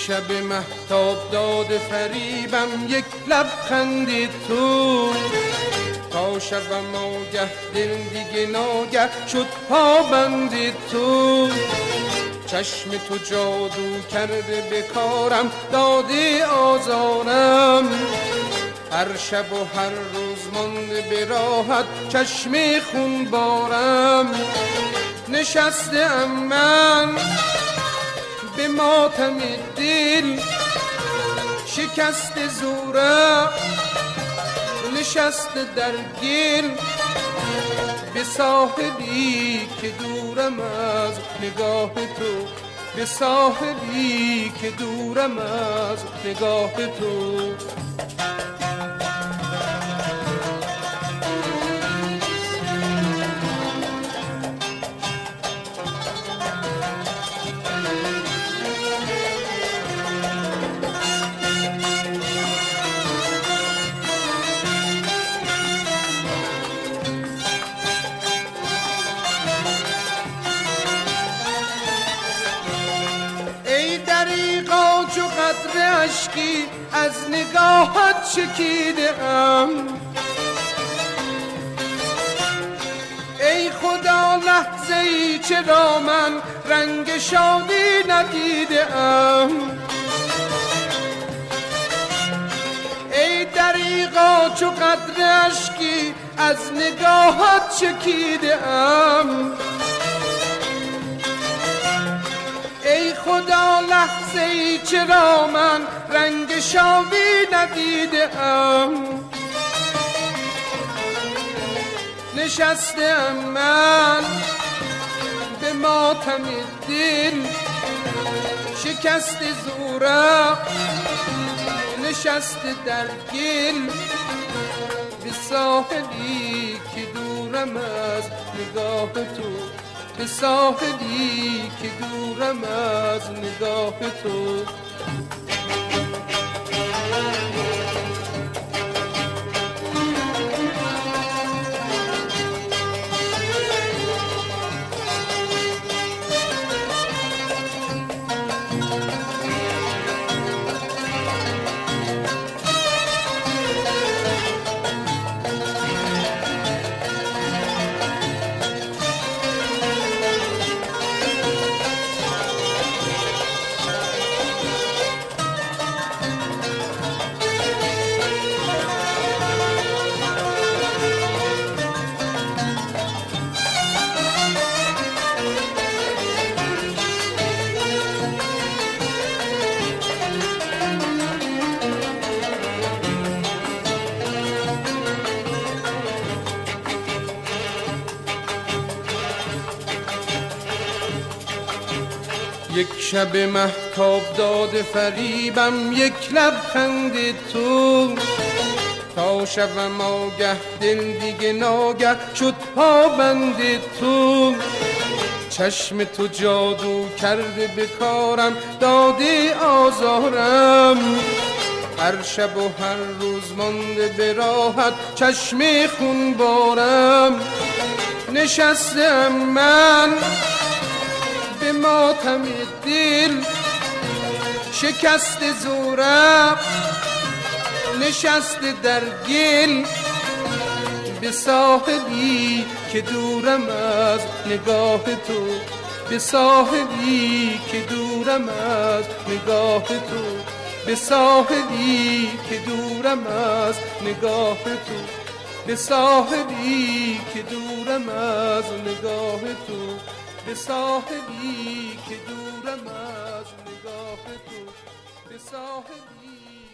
شب مهتاب داد فریبم یک لبخند تو، تا شبم آگه دل دیگه ناگه شد پابند تو. چشم تو جادو کرده به کارم، داده آزارم، هر شب و هر روز مانده به راحت چشم خون بارم. نشستم من به ماتم دل، شکست زورم نشست در گل، به ساحلی که دورم از نگاه تو، به ساحلی که دورم از نگاه تو. چو قطره اشکی از نگاهت چکیده ام، ای خدا لحظه ای چرا من رنگ شادی ندیده ام. ای دریغا چو قطره اشکی از نگاهت چکیده ام، ای خدا لحظه ای چرا من رنگ شادی ندیده ام. نشستم من به ماتم دل، شکست زورم نشست در گل، به ساحلی که دورم از نگاه تو، به ساحلی که دورم از نگاه تو. یک شب مهتاب داد فریبم یک لبخند تو، تا شبم آگه دل دیگه ناگه شد پابند تو. چشم تو جادو کرده به کارم، داده آزارم، هر شب و هر روز مانده به راحت چشم خون بارم. نشستم من به ماتم دل، شکست زورم نشست در گل، به ساحلی که دورم از نگاه تو، به ساحلی که دورم از نگاه تو، به ساحلی که دورم از نگاه تو، به ساحلی که دورم از نگاه تو، به ساحلی که دورم از نگاه تو، به ساحلی